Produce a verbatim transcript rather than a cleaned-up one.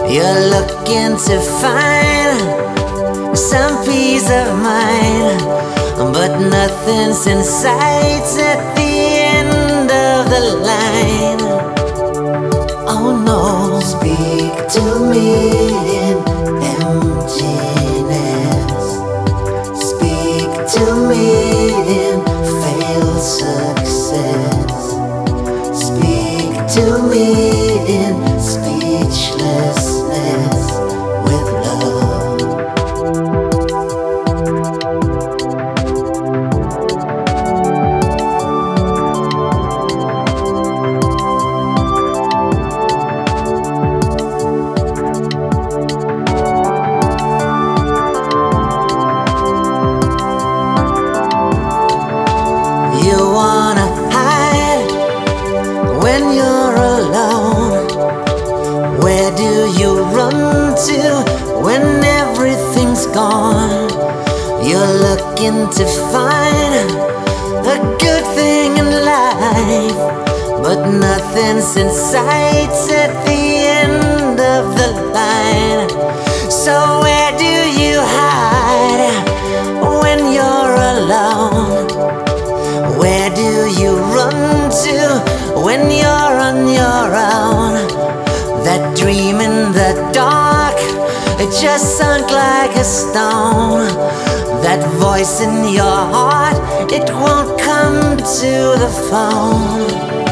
You're looking to find some peace of mind, but nothing's in sight at the end of the line. Oh no, speak to me in emptiness. Speak to me in failed success. Speak to me in speechlessness with love. You wanna hide when you're alone. Where do you run to when everything's gone? You're looking to find a good thing in life, but nothing's in sight at the end of the line. So where do you hide when you're alone? Where do you run to when you're on your own? That dream in the dark, it just sunk like a stone. That voice in your heart, it won't come to the phone.